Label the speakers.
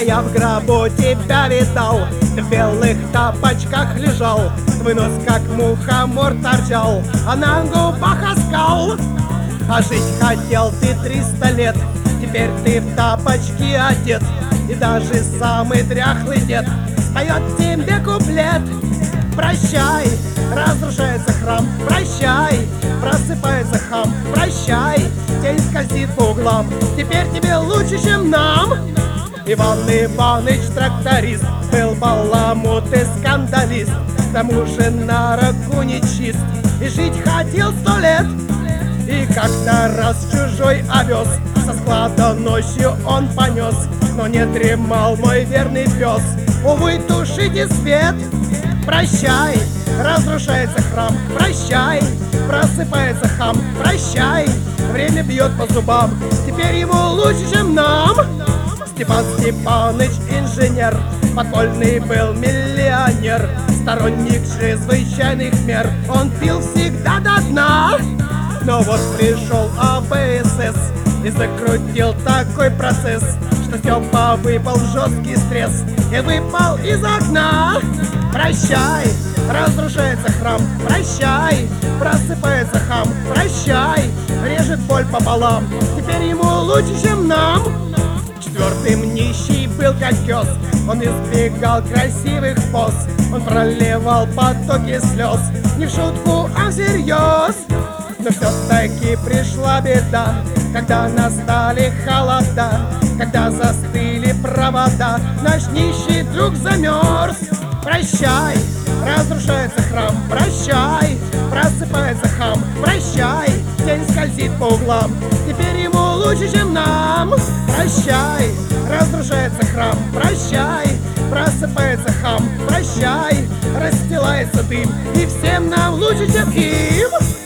Speaker 1: я в гробу тебя видал, в белых тапочках лежал, твой нос как мухомор торчал, а на губах оскал. А жить хотел ты 300 лет, теперь ты в тапочки одет, и даже самый дряхлый дед поет тебе куплет. Прощай, разрушается храм, прощай, просыпается хам, прощай, тень скользит по углам, теперь тебе лучше, чем нам. Иван Иваныч тракторист, был баламут и скандалист, к тому же на руку не чист, и жить хотел 100 лет. И как-то раз чужой овес со склада ночью он понес, но не дремал мой верный пес, увы, тушите свет. Прощай, разрушается храм, прощай, просыпается хам, прощай, время бьет по зубам, теперь ему лучше, чем нам. Степан Степаныч инженер, подпольный был миллионер, сторонник чрезвычайных мер, он пил всегда до дна. Но вот пришел АБСС и закрутил такой процесс, что Степа выпал в жесткий стресс и выпал из окна. Прощай, разрушается храм, прощай, просыпается хам, прощай, режет боль пополам, теперь ему лучше, чем нам. Четвертым нищий был как пес, он избегал красивых поз, он проливал потоки слез, не в шутку, а всерьез. Но все-таки пришла беда, когда настали холода, когда застыли провода, наш нищий друг замерз. Прощай, разрушается храм, прощай, просыпается хам, прощай, тень скользит по углам, теперь ему лучше, чем нам. Прощай, разрушается храм, прощай, просыпается хам, прощай, расстилается дым, и всем нам лучше, чем им.